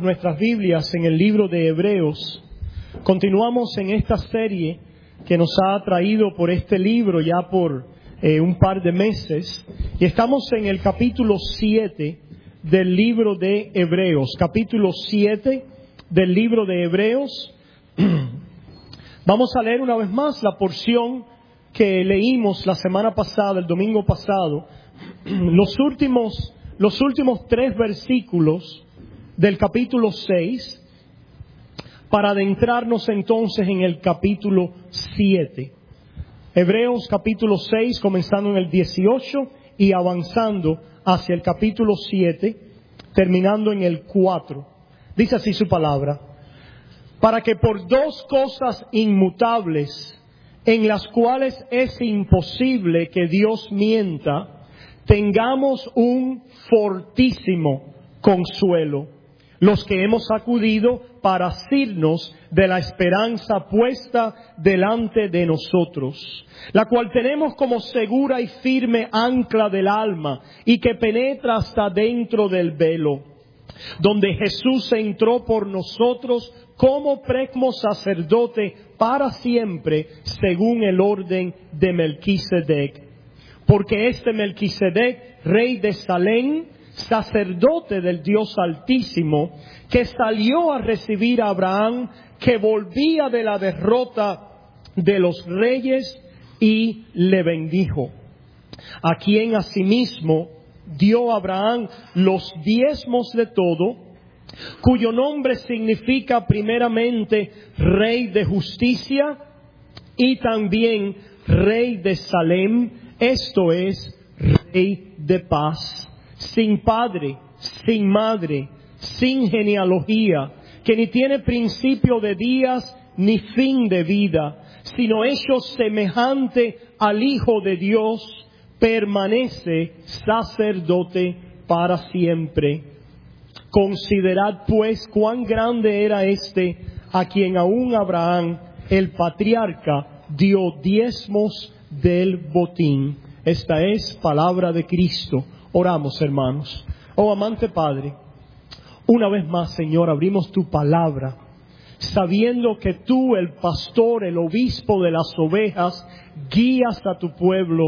nuestras Biblias en el libro de Hebreos. Continuamos en esta serie que nos ha traído por este libro ya por un par de meses. Y estamos en el capítulo 7 del libro de Hebreos. Capítulo 7 del libro de Hebreos. Vamos a leer una vez más la porción que leímos la semana pasada, el domingo pasado. Los últimos 3 versículos del capítulo 6, para adentrarnos entonces en el capítulo 7. Hebreos capítulo 6, comenzando en el 18 y avanzando hacia el capítulo 7, terminando en el 4. Dice así su palabra: para que por 2 cosas inmutables, en las cuales es imposible que Dios mienta, tengamos un fortísimo consuelo, los que hemos acudido para asirnos de la esperanza puesta delante de nosotros, la cual tenemos como segura y firme ancla del alma, y que penetra hasta dentro del velo, donde Jesús entró por nosotros como presumo sacerdote para siempre, según el orden de Melquisedec. Porque este Melquisedec, rey de Salem, sacerdote del Dios Altísimo, que salió a recibir a Abraham, que volvía de la derrota de los reyes, y le bendijo, a quien asimismo dio a Abraham los diezmos de todo, cuyo nombre significa primeramente Rey de Justicia y también Rey de Salem, esto es, Rey de Paz, sin padre, sin madre, sin genealogía, que ni tiene principio de días ni fin de vida, sino hecho semejante al Hijo de Dios, permanece sacerdote para siempre. Considerad pues cuán grande era este, a quien aún Abraham, el patriarca, dio diezmos del botín. Esta es palabra de Cristo. Oramos, hermanos. Oh amante Padre, una vez más, Señor, abrimos tu palabra, sabiendo que tú, el pastor, el obispo de las ovejas, guías a tu pueblo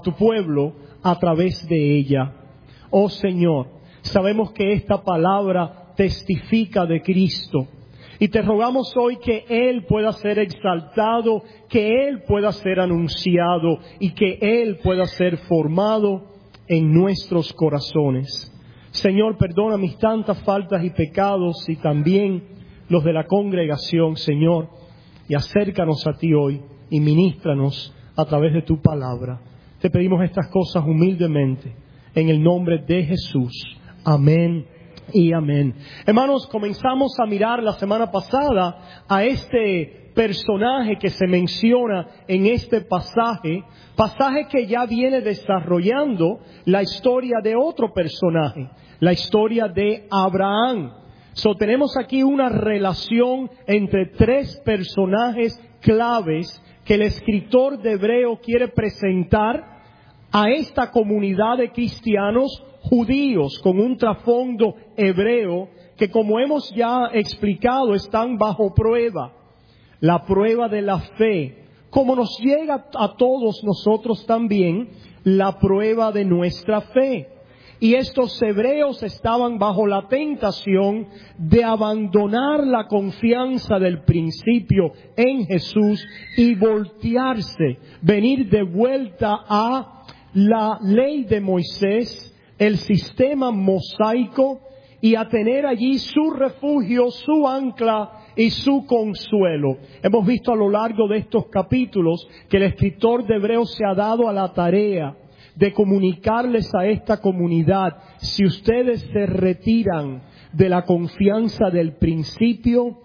a través de ella. Oh Señor, sabemos que esta palabra testifica de Cristo. Y te rogamos hoy que Él pueda ser exaltado, que Él pueda ser anunciado y que Él pueda ser formado en nuestros corazones. Señor, perdona mis tantas faltas y pecados y también los de la congregación, Señor, y acércanos a ti hoy y ministranos a través de tu palabra. Te pedimos estas cosas humildemente en el nombre de Jesús. Amén y amén. Hermanos, comenzamos a mirar la semana pasada a este personaje que se menciona en este pasaje que ya viene desarrollando la historia de otro personaje, la historia de Abraham. Tenemos aquí una relación entre 3 personajes claves que el escritor de Hebreo quiere presentar a esta comunidad de cristianos judíos con un trasfondo hebreo que, como hemos ya explicado, están bajo prueba. La prueba de la fe, como nos llega a todos nosotros también la prueba de nuestra fe. Y estos hebreos estaban bajo la tentación de abandonar la confianza del principio en Jesús y voltearse, venir de vuelta a la ley de Moisés, el sistema mosaico, y a tener allí su refugio, su ancla y su consuelo. Hemos visto a lo largo de estos capítulos que el escritor de Hebreos se ha dado a la tarea de comunicarles a esta comunidad: si ustedes se retiran de la confianza del principio,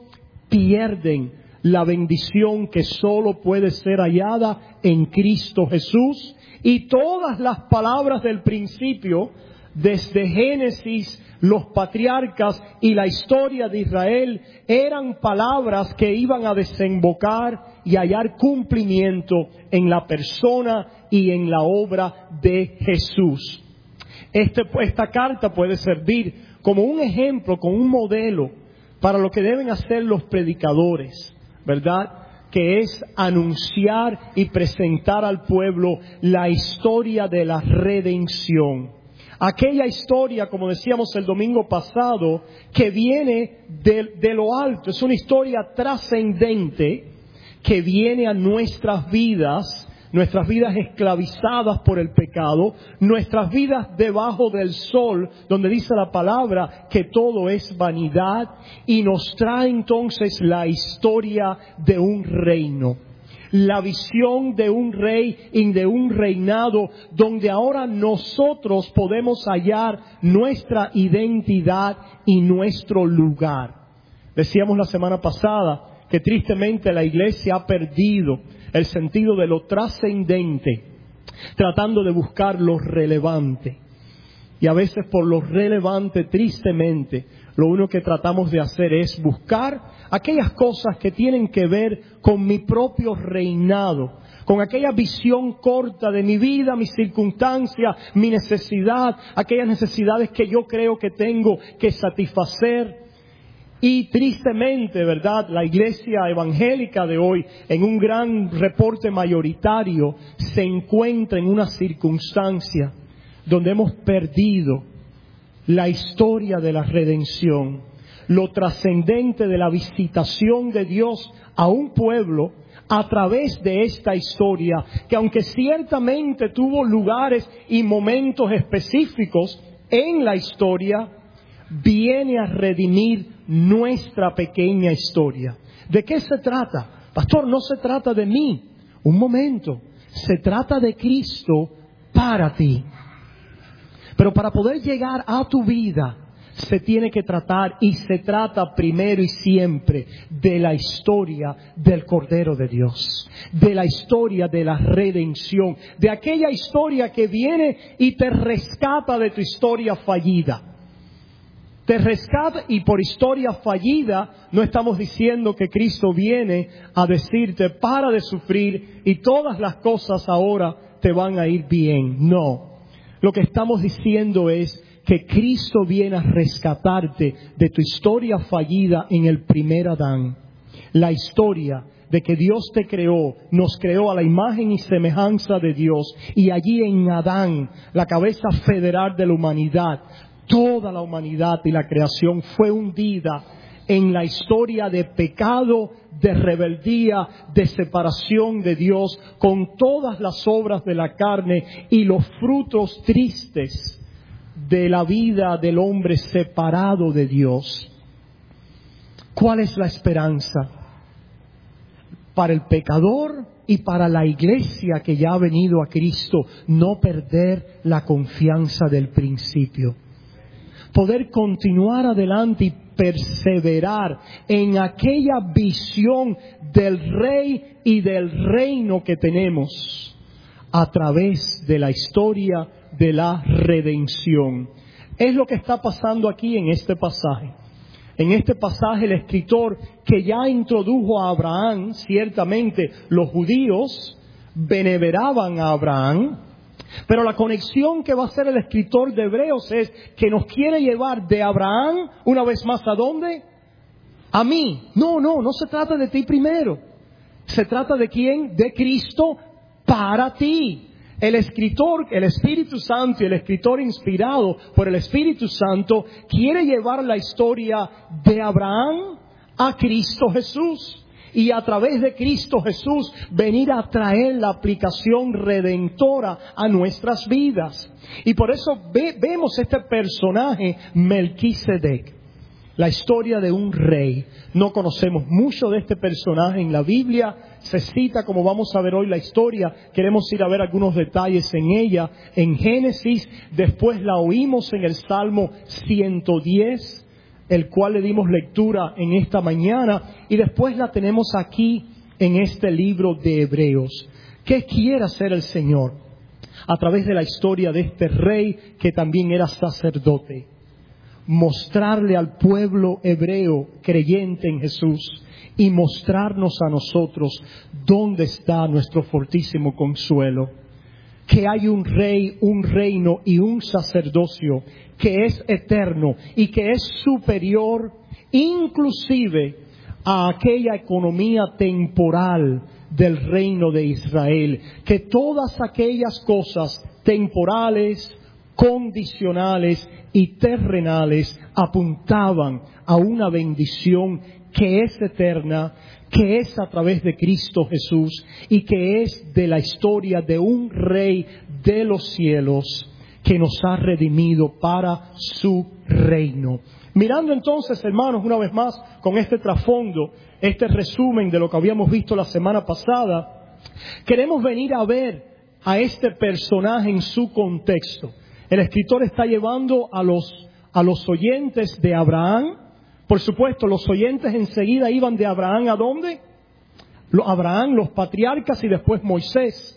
pierden la bendición que solo puede ser hallada en Cristo Jesús. Y todas las palabras del principio, desde Génesis, los patriarcas y la historia de Israel, eran palabras que iban a desembocar y hallar cumplimiento en la persona y en la obra de Jesús. Esta carta puede servir como un ejemplo, como un modelo para lo que deben hacer los predicadores, ¿verdad? Que es anunciar y presentar al pueblo la historia de la redención. Aquella historia, como decíamos el domingo pasado, que viene de lo alto. Es una historia trascendente que viene a nuestras vidas esclavizadas por el pecado, nuestras vidas debajo del sol, donde dice la palabra que todo es vanidad, y nos trae entonces la historia de un reino. La visión de un rey y de un reinado donde ahora nosotros podemos hallar nuestra identidad y nuestro lugar. Decíamos la semana pasada que tristemente la iglesia ha perdido el sentido de lo trascendente, tratando de buscar lo relevante. Y a veces por lo relevante, tristemente, lo único que tratamos de hacer es buscar aquellas cosas que tienen que ver con mi propio reinado, con aquella visión corta de mi vida, mi circunstancia, mi necesidad, aquellas necesidades que yo creo que tengo que satisfacer. Y tristemente, ¿verdad?, la iglesia evangélica de hoy, en un gran reporte mayoritario, se encuentra en una circunstancia donde hemos perdido la historia de la redención, lo trascendente de la visitación de Dios a un pueblo a través de esta historia, que aunque ciertamente tuvo lugares y momentos específicos en la historia, viene a redimir nuestra pequeña historia. ¿De qué se trata? Pastor, no se trata de mí. Un momento. Se trata de Cristo para ti. Pero para poder llegar a tu vida, se tiene que tratar, y se trata primero y siempre, de la historia del Cordero de Dios, de la historia de la redención, de aquella historia que viene y te rescata de tu historia fallida. Te rescata, y por historia fallida no estamos diciendo que Cristo viene a decirte para de sufrir y todas las cosas ahora te van a ir bien. No. Lo que estamos diciendo es que Cristo viene a rescatarte de tu historia fallida en el primer Adán. La historia de que Dios te creó, nos creó a la imagen y semejanza de Dios, y allí en Adán, la cabeza federal de la humanidad, toda la humanidad y la creación fue hundida en la historia de pecado, de rebeldía, de separación de Dios, con todas las obras de la carne y los frutos tristes de la vida del hombre separado de Dios. ¿Cuál es la esperanza? Para el pecador y para la iglesia que ya ha venido a Cristo, no perder la confianza del principio. Poder continuar adelante y perseverar en aquella visión del Rey y del reino que tenemos a través de la historia de la redención. Es lo que está pasando aquí en este pasaje. En este pasaje el escritor, que ya introdujo a Abraham, ciertamente los judíos veneraban a Abraham, pero la conexión que va a hacer el escritor de Hebreos es que nos quiere llevar de Abraham una vez más ¿a dónde? A mí. No se trata de ti primero. Se trata de quién? De Cristo para ti. El escritor, el Espíritu Santo y el escritor inspirado por el Espíritu Santo quiere llevar la historia de Abraham a Cristo Jesús. Y a través de Cristo Jesús venir a traer la aplicación redentora a nuestras vidas. Y por eso vemos este personaje, Melquisedec, la historia de un rey. No conocemos mucho de este personaje en la Biblia. Se cita, como vamos a ver hoy, la historia. Queremos ir a ver algunos detalles en ella en Génesis. Después la oímos en el Salmo 110. El cual le dimos lectura en esta mañana, y después la tenemos aquí en este libro de Hebreos. ¿Qué quiere hacer el Señor? A través de la historia de este rey que también era sacerdote, mostrarle al pueblo hebreo creyente en Jesús y mostrarnos a nosotros dónde está nuestro fortísimo consuelo. que hay un rey, un reino y un sacerdocio que es eterno y que es superior inclusive a aquella economía temporal del reino de Israel, que todas aquellas cosas temporales, condicionales y terrenales apuntaban a una bendición que es eterna, que es a través de Cristo Jesús y que es de la historia de un Rey de los cielos que nos ha redimido para su reino. Mirando entonces, hermanos, una vez más con este trasfondo, este resumen de lo que habíamos visto la semana pasada, queremos venir a ver a este personaje en su contexto. El escritor está llevando a los oyentes de Abraham. Por supuesto, los oyentes enseguida iban de Abraham ¿a dónde? Abraham, los patriarcas y después Moisés.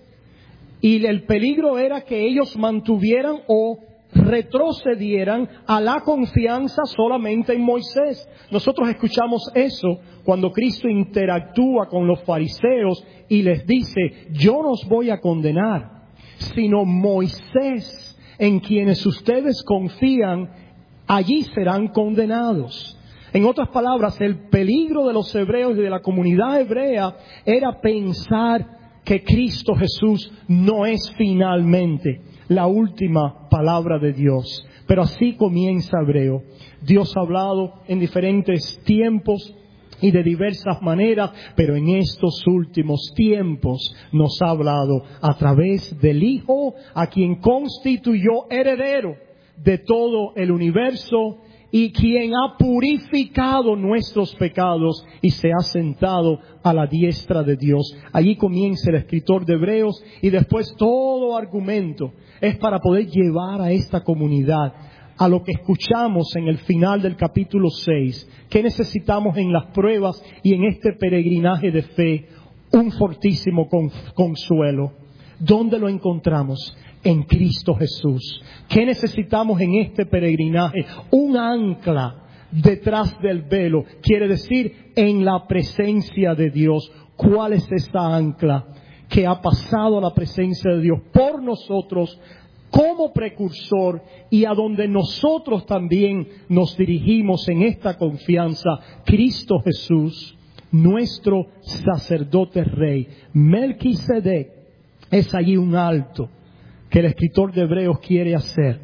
Y el peligro era que ellos mantuvieran o retrocedieran a la confianza solamente en Moisés. Nosotros escuchamos eso cuando Cristo interactúa con los fariseos y les dice: yo no os voy a condenar, sino Moisés, en quienes ustedes confían, allí serán condenados. En otras palabras, el peligro de los hebreos y de la comunidad hebrea era pensar que Cristo Jesús no es finalmente la última palabra de Dios. Pero así comienza Hebreo. Dios ha hablado en diferentes tiempos y de diversas maneras, pero en estos últimos tiempos nos ha hablado a través del Hijo, a quien constituyó heredero de todo el universo y quien ha purificado nuestros pecados y se ha sentado a la diestra de Dios. Allí comienza el escritor de Hebreos y después todo argumento es para poder llevar a esta comunidad a lo que escuchamos en el final del capítulo 6, que necesitamos en las pruebas y en este peregrinaje de fe, un fortísimo consuelo. ¿Dónde lo encontramos? En Cristo Jesús. ¿Qué necesitamos en este peregrinaje? Un ancla detrás del velo, quiere decir en la presencia de Dios. ¿Cuál es esa ancla? Que ha pasado a la presencia de Dios por nosotros como precursor y a donde nosotros también nos dirigimos en esta confianza. Cristo Jesús, nuestro sacerdote rey. Melquisedec es allí un alto que el escritor de Hebreos quiere hacer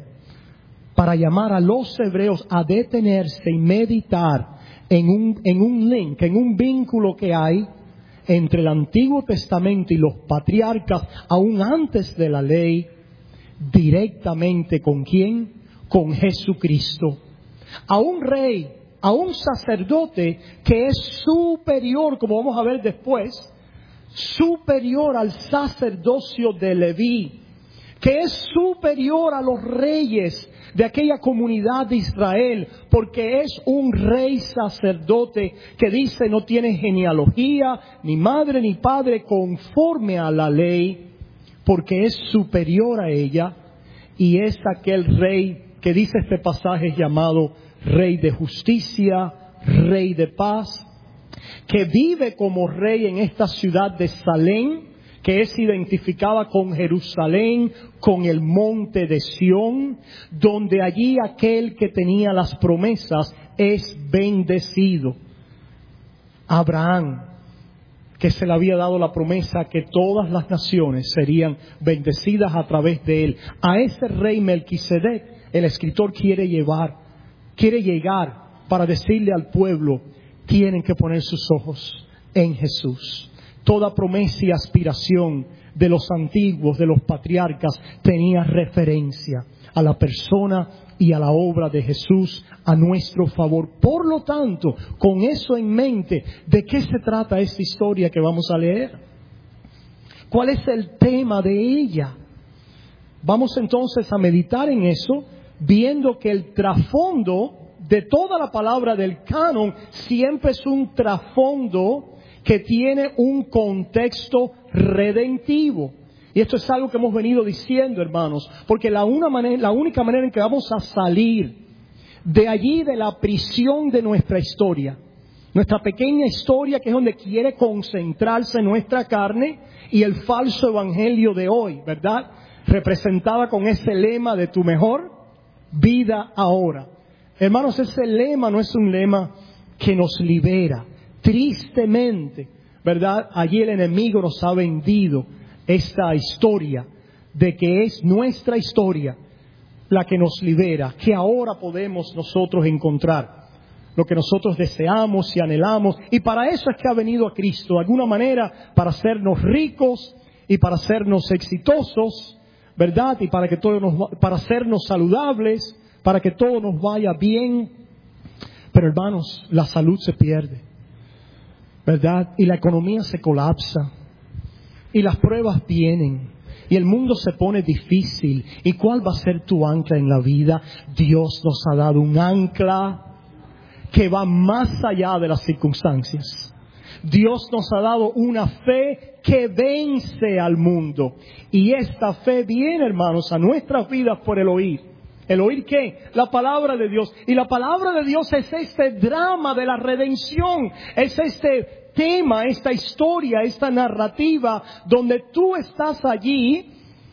para llamar a los hebreos a detenerse y meditar en un link, en un vínculo que hay entre el Antiguo Testamento y los patriarcas, aún antes de la ley, directamente ¿con quién? Con Jesucristo. A un rey, a un sacerdote que es superior, como vamos a ver después, superior al sacerdocio de Leví, que es superior a los reyes de aquella comunidad de Israel, porque es un rey sacerdote que dice no tiene genealogía, ni madre ni padre conforme a la ley, porque es superior a ella, y es aquel rey que dice este pasaje llamado Rey de Justicia, Rey de Paz, que vive como rey en esta ciudad de Salem, que es identificada con Jerusalén, con el monte de Sión, donde allí aquel que tenía las promesas es bendecido. Abraham, que se le había dado la promesa que todas las naciones serían bendecidas a través de él. A ese rey Melquisedec, el escritor quiere llegar para decirle al pueblo: tienen que poner sus ojos en Jesús. Toda promesa y aspiración de los antiguos, de los patriarcas, tenía referencia a la persona y a la obra de Jesús a nuestro favor. Por lo tanto, con eso en mente, ¿de qué se trata esta historia que vamos a leer? ¿Cuál es el tema de ella? Vamos entonces a meditar en eso, viendo que el trasfondo de toda la palabra del canon siempre es un trasfondo que tiene un contexto redentivo. Y esto es algo que hemos venido diciendo, hermanos, porque la única manera en que vamos a salir de allí, de la prisión de nuestra historia, nuestra pequeña historia, que es donde quiere concentrarse nuestra carne y el falso evangelio de hoy, ¿verdad? representada con ese lema de tu mejor vida ahora. Hermanos, ese lema no es un lema que nos libera. Tristemente, ¿verdad? Allí el enemigo nos ha vendido esta historia de que es nuestra historia la que nos libera, que ahora podemos nosotros encontrar lo que nosotros deseamos y anhelamos. Y para eso es que ha venido a Cristo, de alguna manera, para hacernos ricos y para hacernos exitosos, ¿verdad? Y para hacernos saludables, para que todo nos vaya bien. Pero hermanos, la salud se pierde, ¿verdad? Y la economía se colapsa. Y las pruebas vienen. Y el mundo se pone difícil. ¿Y cuál va a ser tu ancla en la vida? Dios nos ha dado un ancla que va más allá de las circunstancias. Dios nos ha dado una fe que vence al mundo. Y esta fe viene, hermanos, a nuestras vidas por el oír. ¿El oír qué? La palabra de Dios. Y la palabra de Dios es este drama de la redención. Es este tema, esta historia, esta narrativa donde tú estás allí.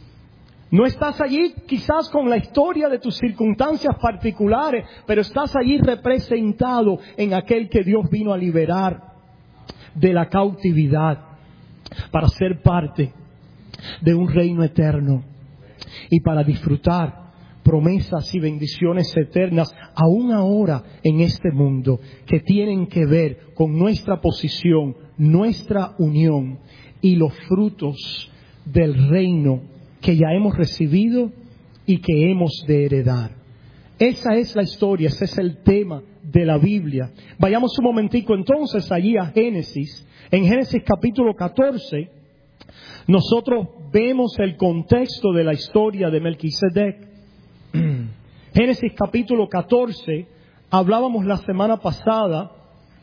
No estás allí quizás con la historia de tus circunstancias particulares, pero estás allí representado en aquel que Dios vino a liberar de la cautividad para ser parte de un reino eterno y para disfrutar promesas y bendiciones eternas aún ahora en este mundo, que tienen que ver con nuestra posición, nuestra unión y los frutos del reino que ya hemos recibido y que hemos de heredar. Esa es la historia, ese es el tema de la Biblia. Vayamos un momentico entonces allí a Génesis. En Génesis capítulo 14, nosotros vemos el contexto de la historia de Melquisedec. Génesis capítulo 14, hablábamos la semana pasada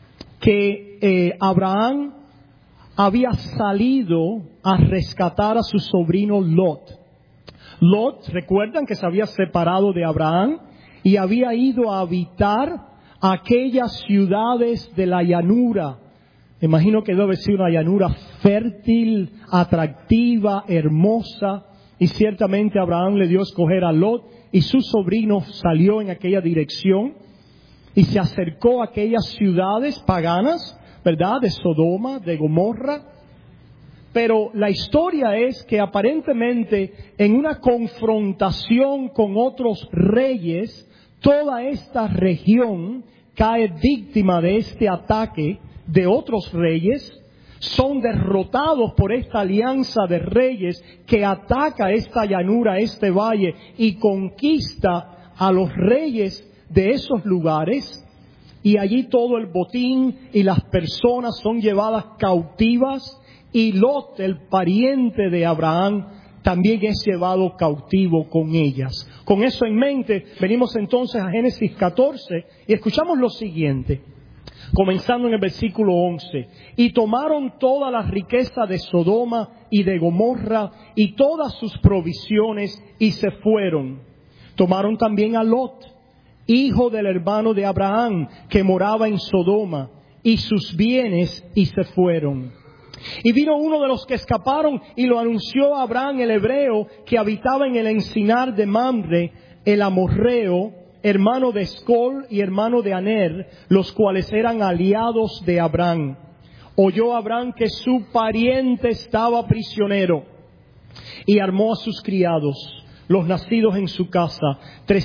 que Abraham había salido a rescatar a su sobrino Lot. Lot, recuerdan que se había separado de Abraham y había ido a habitar aquellas ciudades de la llanura. Imagino que debe haber sido una llanura fértil, atractiva, hermosa, y ciertamente Abraham le dio a escoger a Lot y su sobrino salió en aquella dirección y se acercó a aquellas ciudades paganas, ¿verdad? De Sodoma, de Gomorra. Pero la historia es que aparentemente en una confrontación con otros reyes, toda esta región cae víctima de este ataque de otros reyes. Son derrotados por esta alianza de reyes que ataca esta llanura, este valle, y conquista a los reyes de esos lugares. Y allí todo el botín y las personas son llevadas cautivas. Y Lot, el pariente de Abraham, también es llevado cautivo con ellas. Con eso en mente, venimos entonces a Génesis 14 y escuchamos lo siguiente, comenzando en el versículo 11. Y tomaron toda la riqueza de Sodoma y de Gomorra y todas sus provisiones y se fueron. Tomaron también a Lot, hijo del hermano de Abraham, que moraba en Sodoma, y sus bienes y se fueron. Y vino uno de los que escaparon y lo anunció a Abraham el hebreo, que habitaba en el encinar de Mamre, el amorreo, hermano de Escol y hermano de Aner, los cuales eran aliados de Abraham. Oyó Abraham que su pariente estaba prisionero y armó a sus criados, los nacidos en su casa,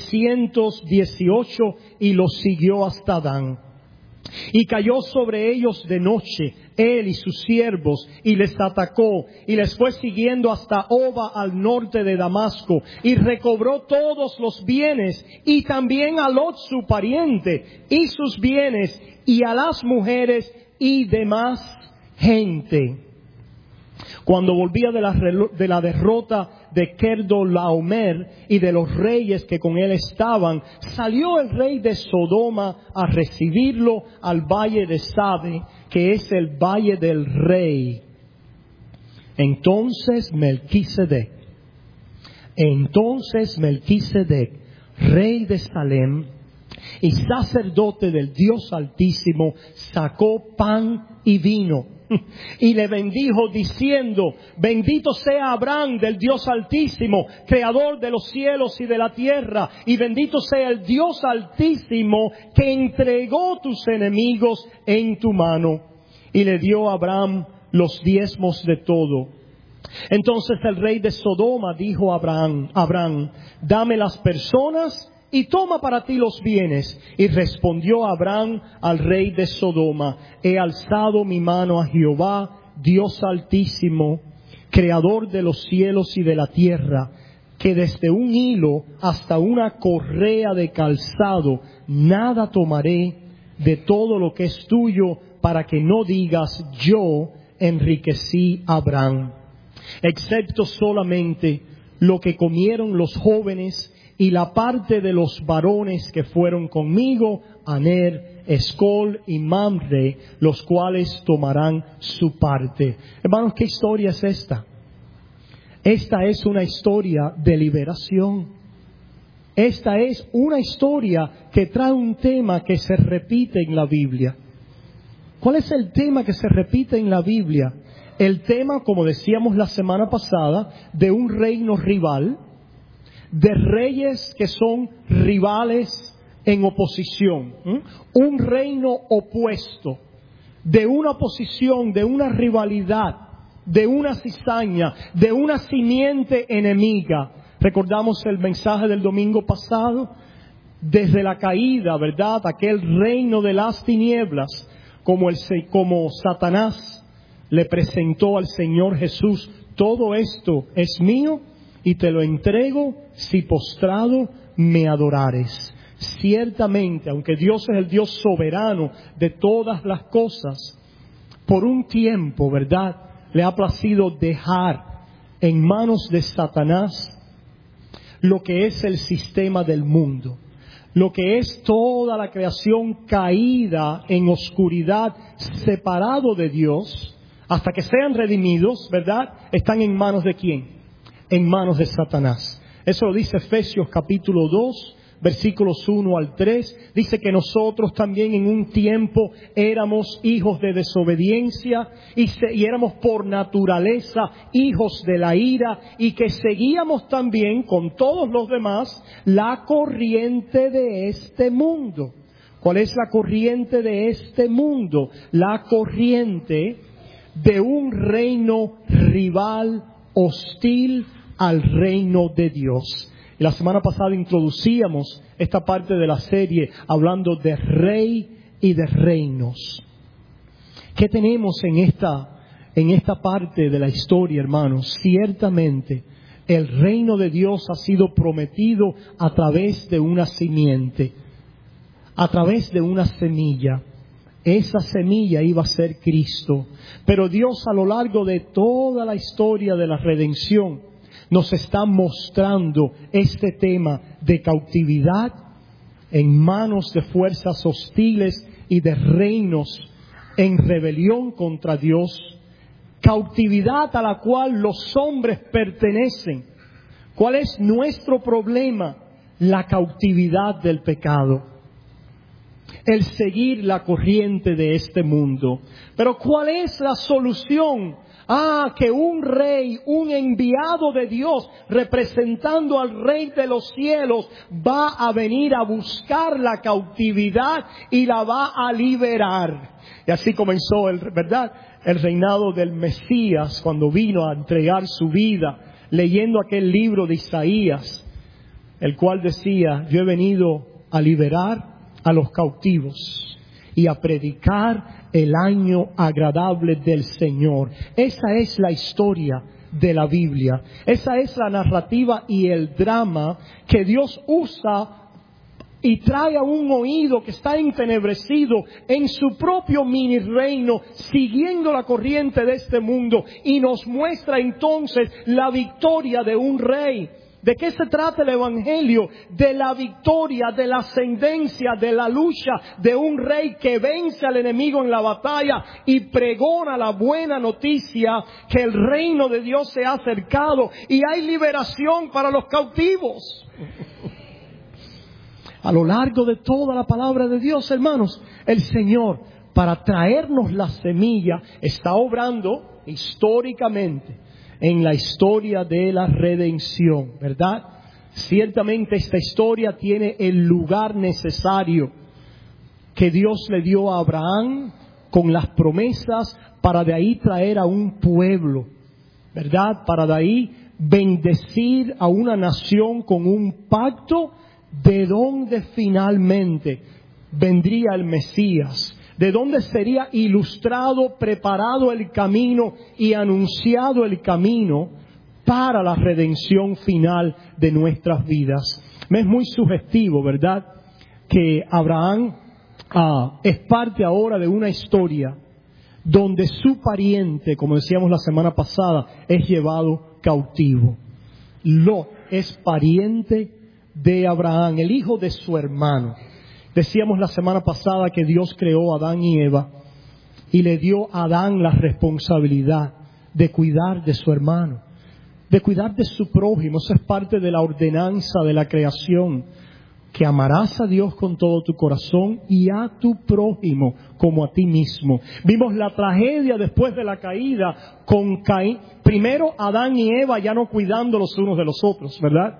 318, y los siguió hasta Dan. Y cayó sobre ellos de noche, él y sus siervos, y les atacó, y les fue siguiendo hasta Oba al norte de Damasco, y recobró todos los bienes, y también a Lot su pariente, y sus bienes, y a las mujeres, y demás gente. Cuando volvía de la derrota de Kedorlaomer y de los reyes que con él estaban, salió el rey de Sodoma a recibirlo al valle de Sabe, que es el valle del rey. Entonces Melquisedec, rey de Salem y sacerdote del Dios Altísimo, sacó pan y vino y le bendijo diciendo: bendito sea Abraham del Dios Altísimo, creador de los cielos y de la tierra, y bendito sea el Dios Altísimo que entregó tus enemigos en tu mano. Y le dio a Abraham los diezmos de todo. Entonces el rey de Sodoma dijo a Abraham: dame las personas y toma para ti los bienes. Y respondió Abraham al rey de Sodoma: he alzado mi mano a Jehová, Dios Altísimo, creador de los cielos y de la tierra, que desde un hilo hasta una correa de calzado nada tomaré de todo lo que es tuyo, para que no digas: yo enriquecí a Abraham, excepto solamente lo que comieron los jóvenes y la parte de los varones que fueron conmigo, Aner, Escol y Mamre, los cuales tomarán su parte. Hermanos, ¿qué historia es esta? Esta es una historia de liberación. Esta es una historia que trae un tema que se repite en la Biblia. ¿Cuál es el tema que se repite en la Biblia? El tema, como decíamos la semana pasada, de un reino rival, de reyes que son rivales en oposición, un reino opuesto, de una oposición, de una rivalidad, de una cizaña, de una simiente enemiga. Recordamos el mensaje del domingo pasado, desde la caída, ¿verdad? Aquel reino de las tinieblas, como Satanás le presentó al Señor Jesús: todo esto es mío y te lo entrego si postrado me adorares. Ciertamente, aunque Dios es el Dios soberano de todas las cosas, por un tiempo, ¿verdad?, le ha placido dejar en manos de Satanás lo que es el sistema del mundo, lo que es toda la creación caída en oscuridad, separado de Dios, hasta que sean redimidos, ¿verdad? Están en manos de ¿quién? En manos de Satanás. Eso lo dice Efesios capítulo 2, versículos 1 al 3. Dice que nosotros también en un tiempo éramos hijos de desobediencia y éramos por naturaleza hijos de la ira, y que seguíamos también con todos los demás la corriente de este mundo. ¿Cuál es la corriente de este mundo? La corriente de un reino rival, hostil al reino de Dios. Y la semana pasada introducíamos esta parte de la serie hablando de rey y de reinos. ¿Qué tenemos en esta parte de la historia, hermanos? Ciertamente el reino de Dios ha sido prometido a través de una simiente, a través de una semilla. Esa semilla iba a ser Cristo. Pero Dios, a lo largo de toda la historia de la redención, nos está mostrando este tema de cautividad en manos de fuerzas hostiles y de reinos en rebelión contra Dios. Cautividad a la cual los hombres pertenecen. ¿Cuál es nuestro problema? La cautividad del pecado. El seguir la corriente de este mundo. Pero ¿cuál es la solución? Que un rey, un enviado de Dios, representando al Rey de los cielos, va a venir a buscar la cautividad y la va a liberar. Y así comenzó el reinado del Mesías, cuando vino a entregar su vida, leyendo aquel libro de Isaías, el cual decía: yo he venido a liberar a los cautivos y a predicar el año agradable del Señor. Esa es la historia de la Biblia. Esa es la narrativa y el drama que Dios usa y trae a un oído que está entenebrecido en su propio mini reino, siguiendo la corriente de este mundo, y nos muestra entonces la victoria de un rey. ¿De qué se trata el Evangelio? De la victoria, de la ascendencia, de la lucha de un rey que vence al enemigo en la batalla y pregona la buena noticia que el reino de Dios se ha acercado y hay liberación para los cautivos. A lo largo de toda la palabra de Dios, hermanos, el Señor para traernos la semilla, está obrando históricamente en la historia de la redención, ¿verdad? Ciertamente esta historia tiene el lugar necesario que Dios le dio a Abraham con las promesas para de ahí traer a un pueblo, ¿verdad? Para de ahí bendecir a una nación con un pacto de donde finalmente vendría el Mesías, de donde sería ilustrado, preparado el camino y anunciado el camino para la redención final de nuestras vidas. Me es muy sugestivo, ¿verdad?, que Abraham es parte ahora de una historia donde su pariente, como decíamos la semana pasada, es llevado cautivo. Lot es pariente de Abraham, el hijo de su hermano. Decíamos la semana pasada que Dios creó a Adán y Eva y le dio a Adán la responsabilidad de cuidar de su hermano, de cuidar de su prójimo. Eso es parte de la ordenanza de la creación, que amarás a Dios con todo tu corazón y a tu prójimo como a ti mismo. Vimos la tragedia después de la caída con Caín. Primero Adán y Eva ya no cuidando los unos de los otros, ¿verdad?,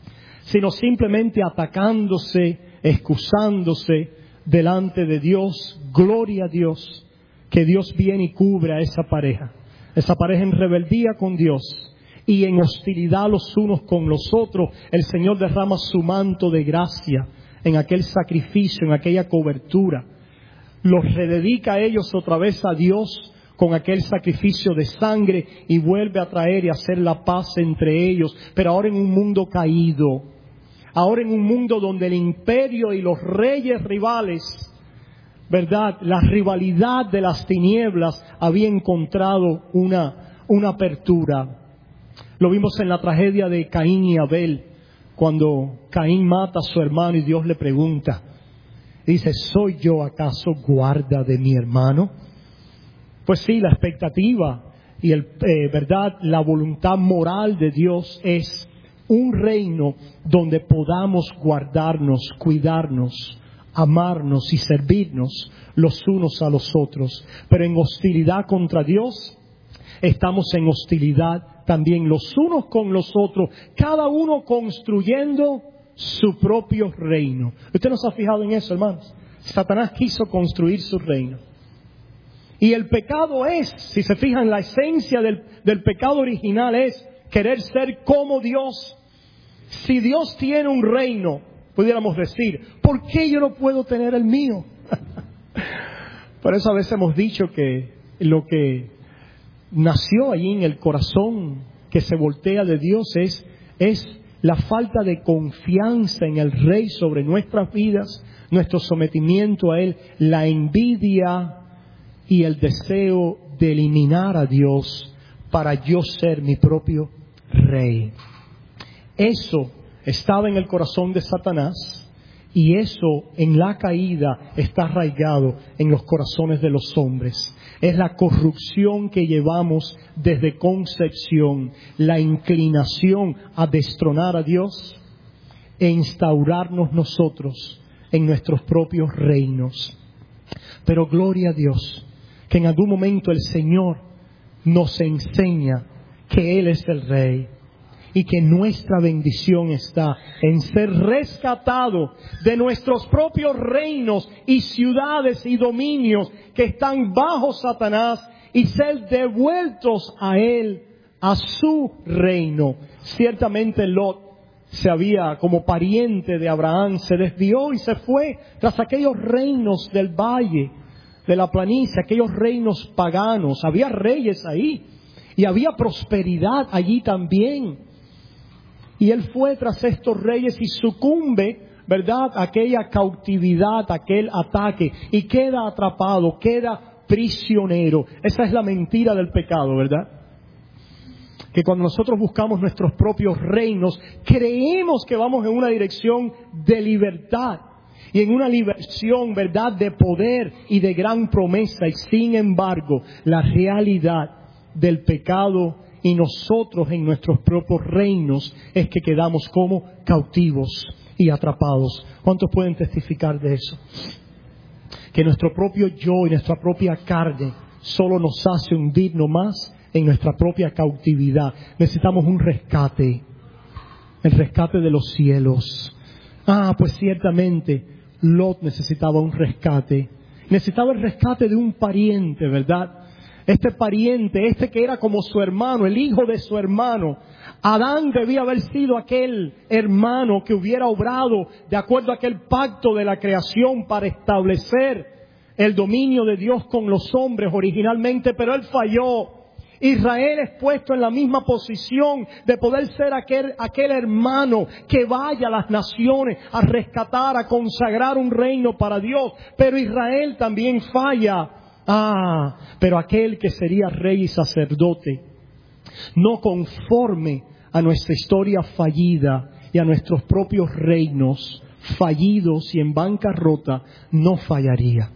sino simplemente atacándose, excusándose delante de Dios. Gloria a Dios, que Dios viene y cubre a esa pareja en rebeldía con Dios y en hostilidad los unos con los otros. El Señor derrama su manto de gracia en aquel sacrificio, en aquella cobertura. Los rededica a ellos otra vez a Dios con aquel sacrificio de sangre y vuelve a traer y hacer la paz entre ellos. Pero ahora en un mundo caído, ahora en un mundo donde el imperio y los reyes rivales, ¿verdad?, la rivalidad de las tinieblas había encontrado una apertura. Lo vimos en la tragedia de Caín y Abel, cuando Caín mata a su hermano y Dios le pregunta, dice, ¿soy yo acaso guarda de mi hermano? Pues sí, la expectativa y verdad, la voluntad moral de Dios es un reino donde podamos guardarnos, cuidarnos, amarnos y servirnos los unos a los otros. Pero en hostilidad contra Dios, estamos en hostilidad también los unos con los otros, cada uno construyendo su propio reino. ¿Usted no se ha fijado en eso, hermanos? Satanás quiso construir su reino. Y el pecado es, si se fijan, la esencia del pecado original es querer ser como Dios. Si Dios tiene un reino, pudiéramos decir, ¿por qué yo no puedo tener el mío? Por eso a veces hemos dicho que lo que nació allí en el corazón que se voltea de Dios es la falta de confianza en el Rey sobre nuestras vidas, nuestro sometimiento a Él, la envidia y el deseo de eliminar a Dios para yo ser mi propio Rey. Eso estaba en el corazón de Satanás y eso en la caída está arraigado en los corazones de los hombres. Es la corrupción que llevamos desde concepción, la inclinación a destronar a Dios e instaurarnos nosotros en nuestros propios reinos. Pero gloria a Dios, que en algún momento el Señor nos enseña que Él es el Rey y que nuestra bendición está en ser rescatado de nuestros propios reinos y ciudades y dominios que están bajo Satanás y ser devueltos a Él, a su reino. Ciertamente Lot como pariente de Abraham, se desvió y se fue tras aquellos reinos del valle, de la planicie, aquellos reinos paganos. Había reyes ahí y había prosperidad allí también. Y él fue tras estos reyes y sucumbe, ¿verdad?, aquella cautividad, aquel ataque, y queda atrapado, queda prisionero. Esa es la mentira del pecado, ¿verdad? Que cuando nosotros buscamos nuestros propios reinos, creemos que vamos en una dirección de libertad y en una liberación, ¿verdad?, de poder y de gran promesa. Y sin embargo, la realidad del pecado y nosotros en nuestros propios reinos es que quedamos como cautivos y atrapados. ¿Cuántos pueden testificar de eso? que nuestro propio yo y nuestra propia carne solo nos hace hundirnos más en nuestra propia cautividad. Necesitamos un rescate, el rescate de los cielos. Pues ciertamente Lot necesitaba un rescate. Necesitaba el rescate de un pariente, ¿verdad? Este pariente, que era como su hermano, el hijo de su hermano. Adán debía haber sido aquel hermano que hubiera obrado de acuerdo a aquel pacto de la creación para establecer el dominio de Dios con los hombres originalmente, pero él falló. Israel es puesto en la misma posición de poder ser aquel hermano que vaya a las naciones a rescatar, a consagrar un reino para Dios. Pero Israel también falla. Pero aquel que sería rey y sacerdote, no conforme a nuestra historia fallida y a nuestros propios reinos fallidos y en bancarrota, no fallaría.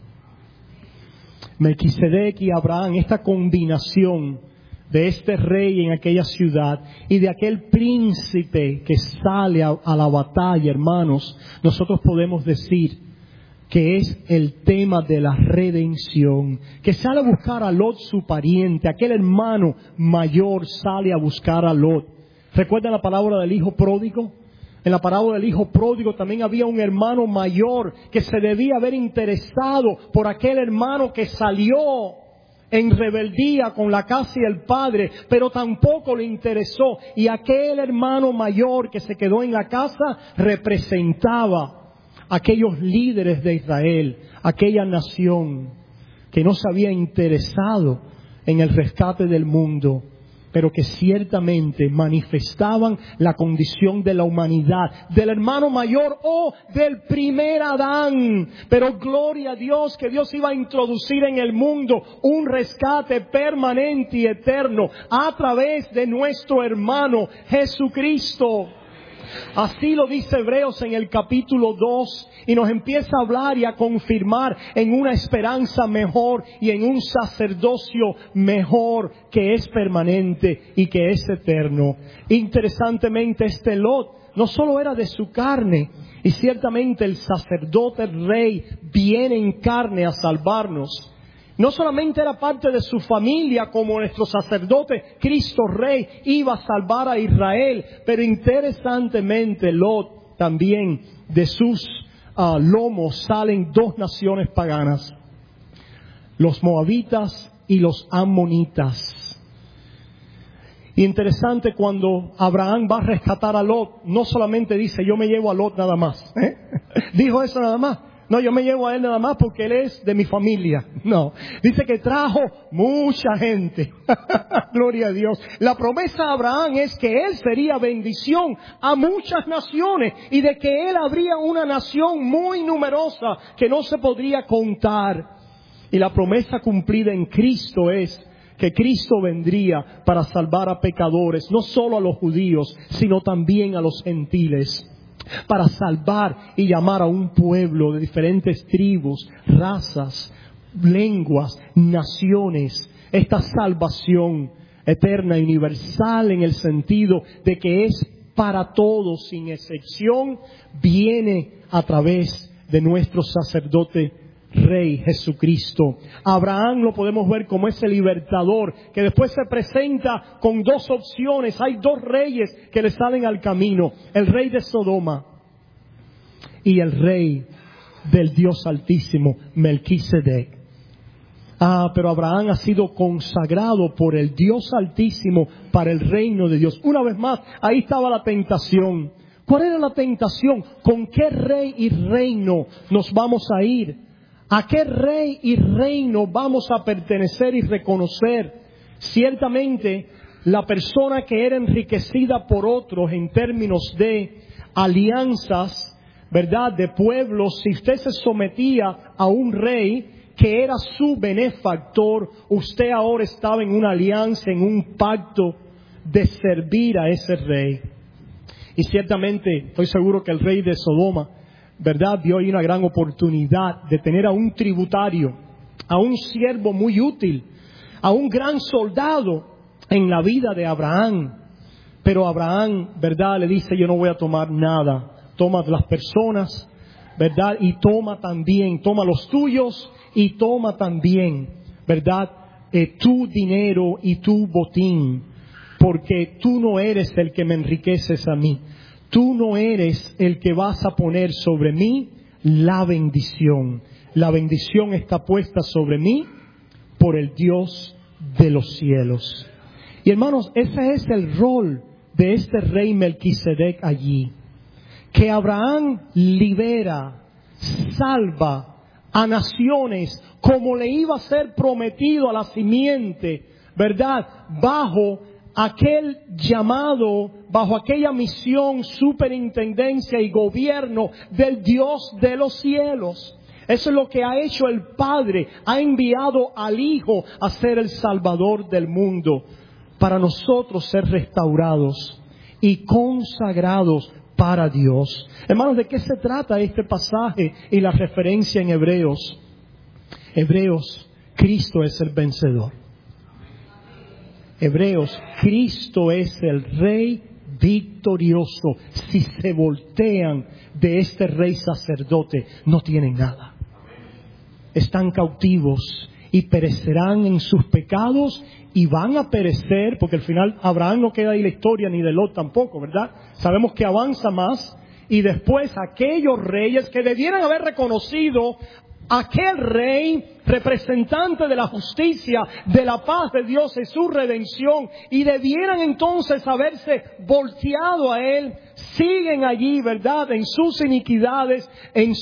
Melquisedec y Abraham, esta combinación de este rey en aquella ciudad y de aquel príncipe que sale a la batalla, hermanos, nosotros podemos decir que es el tema de la redención, que sale a buscar a Lot, su pariente, aquel hermano mayor sale a buscar a Lot. ¿Recuerdan la parábola del hijo pródigo? En la parábola del hijo pródigo también había un hermano mayor que se debía haber interesado por aquel hermano que salió en rebeldía con la casa y el padre, pero tampoco le interesó. Y aquel hermano mayor que se quedó en la casa representaba aquellos líderes de Israel, aquella nación que no se había interesado en el rescate del mundo, pero que ciertamente manifestaban la condición de la humanidad, del hermano mayor o del primer Adán. Pero gloria a Dios que Dios iba a introducir en el mundo un rescate permanente y eterno a través de nuestro hermano Jesucristo. Así lo dice Hebreos en el capítulo 2 y nos empieza a hablar y a confirmar en una esperanza mejor y en un sacerdocio mejor que es permanente y que es eterno. Interesantemente, este Lot no solo era de su carne, y ciertamente el sacerdote rey viene en carne a salvarnos. No solamente era parte de su familia como nuestro sacerdote Cristo Rey iba a salvar a Israel, pero interesantemente Lot también de sus lomos salen dos naciones paganas, los moabitas y los amonitas. Interesante, cuando Abraham va a rescatar a Lot, no solamente dice yo me llevo a Lot nada más, dijo eso nada más. No, yo me llevo a él nada más porque él es de mi familia. No, dice que trajo mucha gente. Gloria a Dios. La promesa de Abraham es que él sería bendición a muchas naciones y de que él habría una nación muy numerosa que no se podría contar. Y la promesa cumplida en Cristo es que Cristo vendría para salvar a pecadores, no solo a los judíos, sino también a los gentiles. Para salvar y llamar a un pueblo de diferentes tribus, razas, lenguas, naciones. Esta salvación eterna y universal, en el sentido de que es para todos sin excepción, viene a través de nuestro sacerdote Rey Jesucristo. Abraham lo podemos ver como ese libertador que después se presenta con dos opciones. Hay dos reyes que le salen al camino: el rey de Sodoma y el rey del Dios Altísimo, Melquisedec. Pero Abraham ha sido consagrado por el Dios Altísimo para el reino de Dios. Una vez más, ahí estaba la tentación. ¿Cuál era la tentación? ¿Con qué rey y reino nos vamos a ir? ¿A qué rey y reino vamos a pertenecer y reconocer? Ciertamente, la persona que era enriquecida por otros en términos de alianzas, ¿verdad?, de pueblos, si usted se sometía a un rey que era su benefactor, usted ahora estaba en una alianza, en un pacto de servir a ese rey. Y ciertamente, estoy seguro que el rey de Sodoma, ¿verdad?, vio ahí una gran oportunidad de tener a un tributario, a un siervo muy útil, a un gran soldado en la vida de Abraham. Pero Abraham, ¿verdad?, le dice: yo no voy a tomar nada. Toma las personas, ¿verdad? Y toma también, toma los tuyos y toma también, ¿verdad? Tu dinero y tu botín, porque tú no eres el que me enriqueces a mí. Tú no eres el que vas a poner sobre mí la bendición. La bendición está puesta sobre mí por el Dios de los cielos. Y hermanos, ese es el rol de este rey Melquisedec allí. Que Abraham libera, salva a naciones como le iba a ser prometido a la simiente, ¿verdad? Bajo aquel llamado, bajo aquella misión, superintendencia y gobierno del Dios de los cielos. Eso es lo que ha hecho el Padre. Ha enviado al Hijo a ser el Salvador del mundo, para nosotros ser restaurados y consagrados para Dios. Hermanos, ¿de qué se trata este pasaje y la referencia en Hebreos? Hebreos, Cristo es el vencedor. Hebreos, Cristo es el Rey victorioso. Si se voltean de este Rey sacerdote, no tienen nada. Están cautivos y perecerán en sus pecados y van a perecer, porque al final Abraham no queda ahí la historia, ni de Lot tampoco, ¿verdad? Sabemos que avanza más y después aquellos reyes que debieran haber reconocido aquel rey representante de la justicia, de la paz de Dios y su redención, y debieran entonces haberse volteado a él, siguen allí, ¿verdad?, en sus iniquidades, en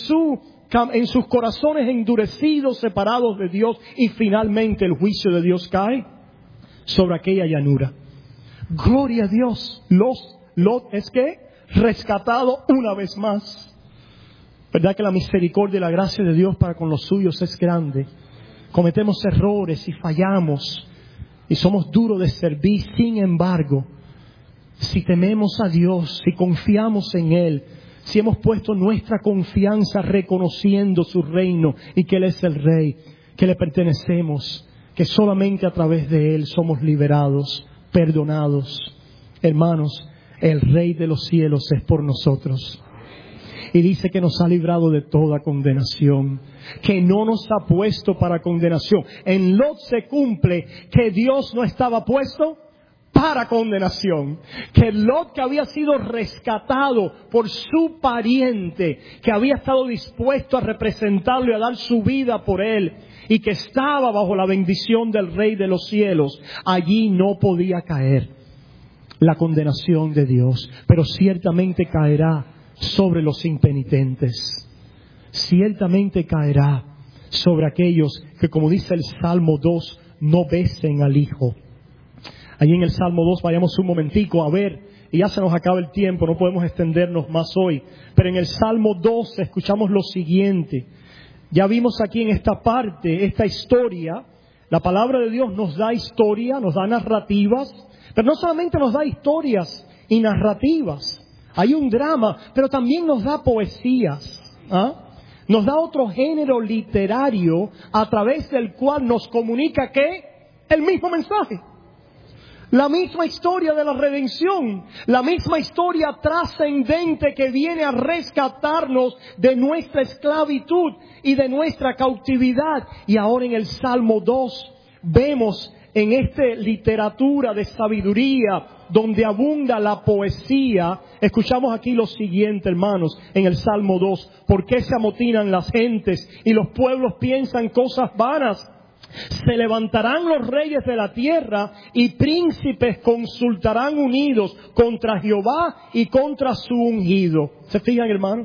sus corazones endurecidos, separados de Dios, y finalmente el juicio de Dios cae sobre aquella llanura. Gloria a Dios. Lot es que rescatado una vez más. ¿Verdad que la misericordia y la gracia de Dios para con los suyos es grande? Cometemos errores y fallamos y somos duros de servir. Sin embargo, si tememos a Dios, si confiamos en Él, si hemos puesto nuestra confianza reconociendo su reino y que Él es el Rey, que le pertenecemos, que solamente a través de Él somos liberados, perdonados. Hermanos, el Rey de los cielos es por nosotros. Y dice que nos ha librado de toda condenación, que no nos ha puesto para condenación. En Lot se cumple que Dios no estaba puesto para condenación, que Lot, que había sido rescatado por su pariente, que había estado dispuesto a representarlo y a dar su vida por él, y que estaba bajo la bendición del Rey de los cielos, allí no podía caer la condenación de Dios, pero ciertamente caerá sobre los impenitentes. Ciertamente caerá sobre aquellos que, como dice el Salmo 2, no besen al Hijo. Allí en el Salmo 2, vayamos un momentico a ver, y ya se nos acaba el tiempo, no podemos extendernos más hoy, pero en el Salmo 2 escuchamos lo siguiente. Ya vimos aquí en esta parte, esta historia, la palabra de Dios nos da historia, nos da narrativas, pero no solamente nos da historias y narrativas. Hay un drama, pero también nos da poesías. Nos da otro género literario a través del cual nos comunica que el mismo mensaje. La misma historia de la redención, la misma historia trascendente que viene a rescatarnos de nuestra esclavitud y de nuestra cautividad. Y ahora en el Salmo 2 vemos en esta literatura de sabiduría donde abunda la poesía, escuchamos aquí lo siguiente, hermanos, en el Salmo 2. ¿Por qué se amotinan las gentes y los pueblos piensan cosas vanas? Se levantarán los reyes de la tierra y príncipes consultarán unidos contra Jehová y contra su ungido. ¿Se fijan, hermano?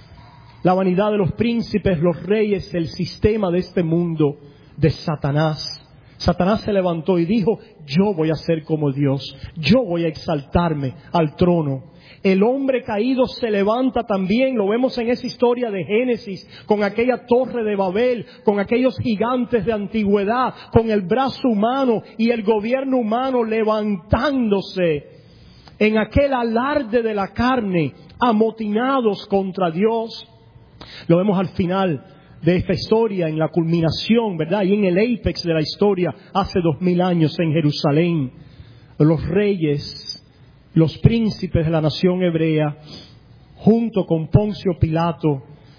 La vanidad de los príncipes, los reyes, el sistema de este mundo, de Satanás. Satanás se levantó y dijo, yo voy a ser como Dios, yo voy a exaltarme al trono. El hombre caído se levanta también, lo vemos en esa historia de Génesis, con aquella torre de Babel, con aquellos gigantes de antigüedad, con el brazo humano y el gobierno humano levantándose en aquel alarde de la carne, amotinados contra Dios. Lo vemos al final de esta historia, en la culminación, ¿verdad? Y en el apex de la historia, hace 2000 años en Jerusalén, los reyes, los príncipes de la nación hebrea, junto con Poncio Pilato,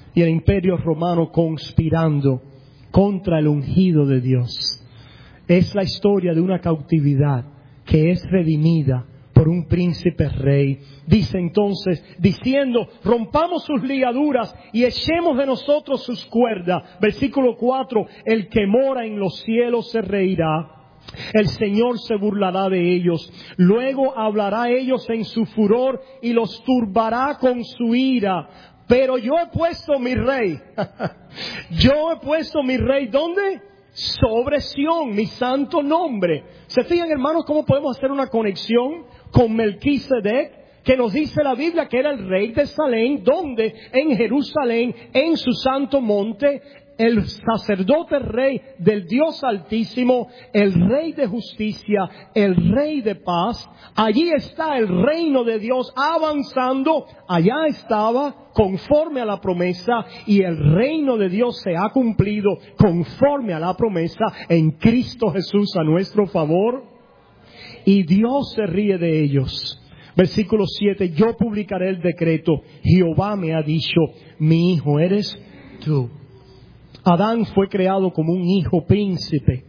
y el imperio romano conspirando contra el ungido de Dios. Es la historia de una cautividad que es redimida por un príncipe rey. Dice entonces, diciendo, rompamos sus ligaduras y echemos de nosotros sus cuerdas. Versículo 4, el que mora en los cielos se reirá. El Señor se burlará de ellos. Luego hablará a ellos en su furor y los turbará con su ira. Pero yo he puesto mi rey. Yo he puesto mi rey, ¿dónde? Sobre Sión, mi santo nombre. ¿Se fijan, hermanos, cómo podemos hacer una conexión con Melquisedec? Que nos dice la Biblia que era el rey de Salem, donde en Jerusalén, en su santo monte, el sacerdote rey del Dios Altísimo, el rey de justicia, el rey de paz. Allí está el reino de Dios avanzando. Allá estaba conforme a la promesa, y el reino de Dios se ha cumplido conforme a la promesa en Cristo Jesús a nuestro favor. Y Dios se ríe de ellos. Versículo 7, yo publicaré el decreto. Jehová me ha dicho, mi hijo eres tú. Adán fue creado como un hijo príncipe,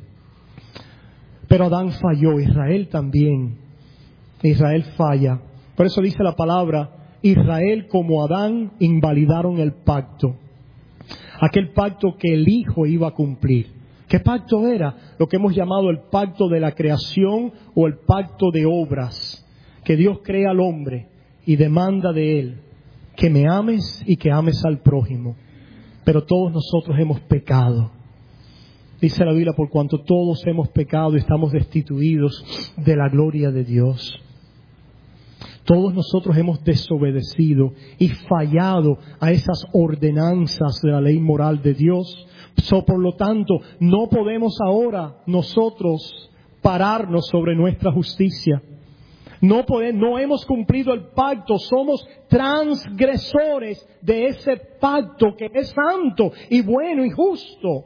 pero Adán falló, Israel también. Israel falla. Por eso dice la palabra, Israel como Adán invalidaron el pacto. Aquel pacto que el hijo iba a cumplir. ¿Qué pacto era? Lo que hemos llamado el pacto de la creación o el pacto de obras. Que Dios crea al hombre y demanda de él que me ames y que ames al prójimo. Pero todos nosotros hemos pecado. Dice la Biblia, por cuanto todos hemos pecado y estamos destituidos de la gloria de Dios. Todos nosotros hemos desobedecido y fallado a esas ordenanzas de la ley moral de Dios. Por lo tanto, no podemos ahora nosotros pararnos sobre nuestra justicia. No hemos cumplido el pacto, somos transgresores de ese pacto que es santo y bueno y justo.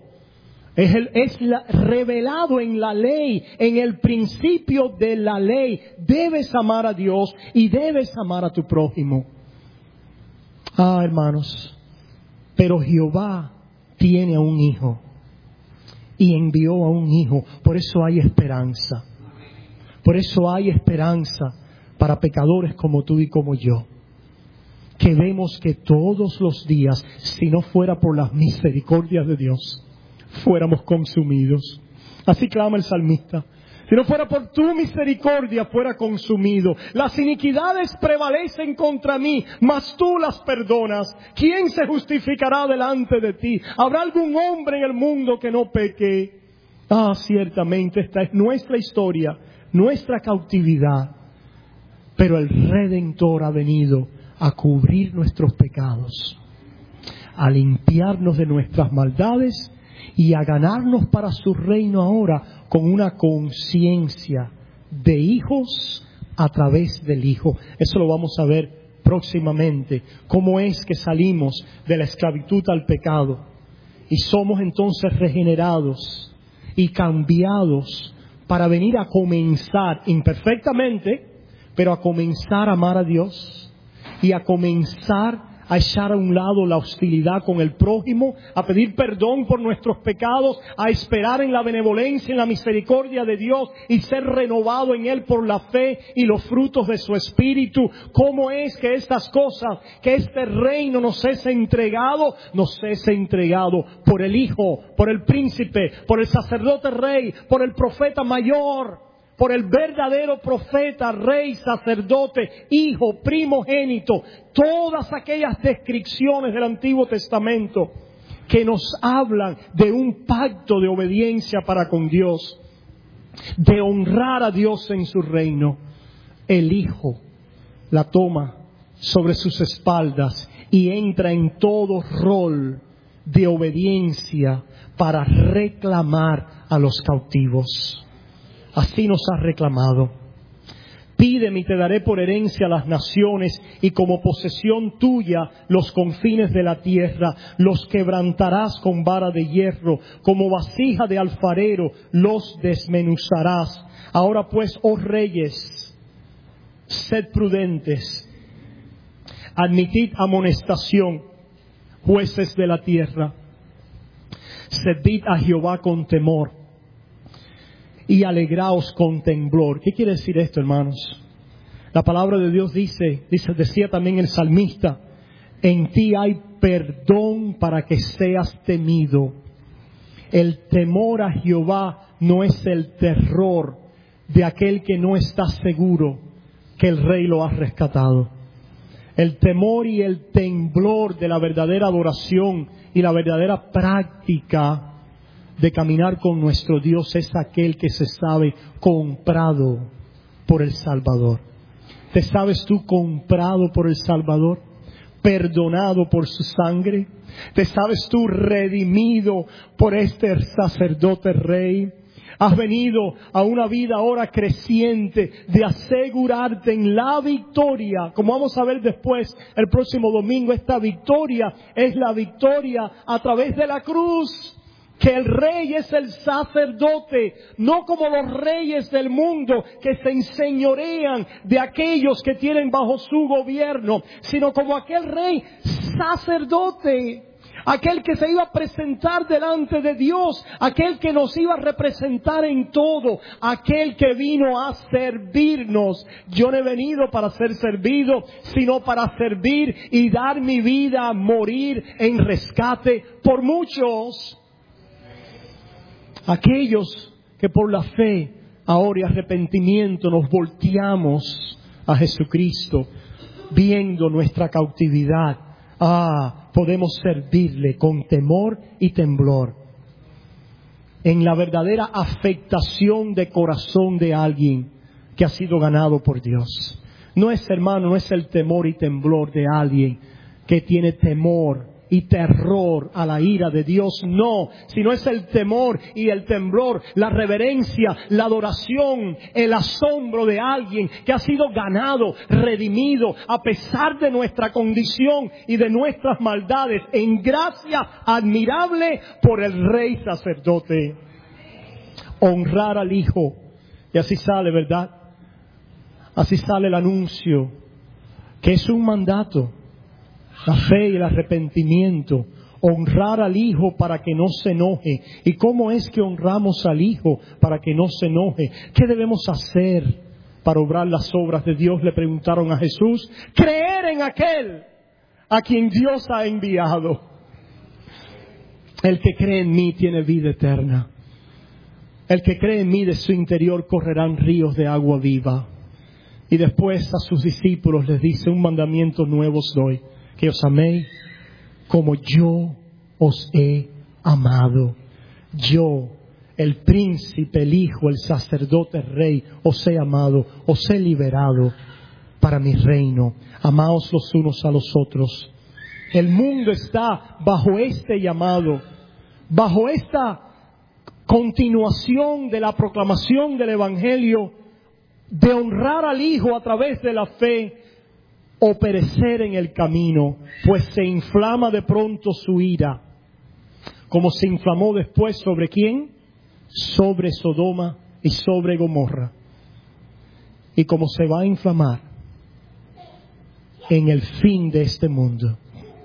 Revelado en la ley, en el principio de la ley. Debes amar a Dios y debes amar a tu prójimo. Hermanos, pero Jehová tiene a un hijo y envió a un hijo. Por eso hay esperanza. Por eso hay esperanza para pecadores como tú y como yo, que vemos que todos los días, si no fuera por las misericordias de Dios, fuéramos consumidos. Así clama el salmista. Si no fuera por tu misericordia, fuera consumido. Las iniquidades prevalecen contra mí, mas tú las perdonas. ¿Quién se justificará delante de ti? ¿Habrá algún hombre en el mundo que no peque? Ciertamente esta es nuestra historia, nuestra cautividad, pero el Redentor ha venido a cubrir nuestros pecados, a limpiarnos de nuestras maldades y a ganarnos para su reino ahora con una conciencia de hijos a través del Hijo. Eso lo vamos a ver próximamente, cómo es que salimos de la esclavitud al pecado y somos entonces regenerados y cambiados para venir a comenzar imperfectamente, pero a comenzar a amar a Dios y a comenzar a echar a un lado la hostilidad con el prójimo, a pedir perdón por nuestros pecados, a esperar en la benevolencia, en la misericordia de Dios y ser renovado en Él por la fe y los frutos de su Espíritu. ¿Cómo es que estas cosas, que este reino nos es entregado por el Hijo, por el Príncipe, por el Sacerdote Rey, por el Profeta Mayor, por el verdadero profeta, rey, sacerdote, hijo, primogénito? Todas aquellas descripciones del Antiguo Testamento que nos hablan de un pacto de obediencia para con Dios, de honrar a Dios en su reino. El Hijo la toma sobre sus espaldas y entra en todo rol de obediencia para reclamar a los cautivos. Así nos ha reclamado. Pídeme y te daré por herencia las naciones y como posesión tuya los confines de la tierra. Los quebrantarás con vara de hierro, como vasija de alfarero los desmenuzarás. Ahora pues, oh reyes, sed prudentes, admitid amonestación. jueces de la tierra. Servid a Jehová con temor y alegraos con temblor. ¿Qué quiere decir esto, hermanos? La palabra de Dios decía también el salmista, en ti hay perdón para que seas temido. El temor a Jehová no es el terror de aquel que no está seguro que el Rey lo ha rescatado. El temor y el temblor de la verdadera adoración y la verdadera práctica de caminar con nuestro Dios es aquel que se sabe comprado por el Salvador. ¿Te sabes tú comprado por el Salvador? Perdonado por su sangre. ¿Te sabes tú redimido por este sacerdote rey? Has venido a una vida ahora creciente de asegurarte en la victoria. Como vamos a ver después, el próximo domingo, esta victoria es la victoria a través de la cruz. Que el rey es el sacerdote, no como los reyes del mundo que se enseñorean de aquellos que tienen bajo su gobierno, sino como aquel rey sacerdote. Aquel que se iba a presentar delante de Dios, aquel que nos iba a representar en todo, aquel que vino a servirnos. Yo no he venido para ser servido, sino para servir y dar mi vida a morir en rescate por muchos. Aquellos que por la fe, ahora y arrepentimiento nos volteamos a Jesucristo, viendo nuestra cautividad. Podemos servirle con temor y temblor. En la verdadera afectación de corazón de alguien que ha sido ganado por Dios. No es, hermano, no es el temor y temblor de alguien que tiene temor y terror a la ira de Dios, no, sino es el temor y el temblor, la reverencia, la adoración, el asombro de alguien que ha sido ganado, redimido, a pesar de nuestra condición y de nuestras maldades, en gracia admirable por el Rey sacerdote. Honrar al Hijo, y así sale, ¿verdad? Así sale el anuncio, que es un mandato. La fe y el arrepentimiento, honrar al Hijo para que no se enoje. ¿Y cómo es que honramos al Hijo para que no se enoje? ¿Qué debemos hacer para obrar las obras de Dios? Le preguntaron a Jesús. Creer en aquel a quien Dios ha enviado. El que cree en mí tiene vida eterna. El que cree en mí, de su interior correrán ríos de agua viva. Y después a sus discípulos les dice, un mandamiento nuevo os doy, que os améis como yo os he amado. Yo, el príncipe, el Hijo, el sacerdote, el Rey, os he amado, os he liberado para mi reino. Amaos los unos a los otros. El mundo está bajo este llamado, bajo esta continuación de la proclamación del Evangelio, de honrar al Hijo a través de la fe, o perecer en el camino, pues se inflama de pronto su ira, como se inflamó después sobre ¿quién? Sobre Sodoma y sobre Gomorra, y como se va a inflamar en el fin de este mundo.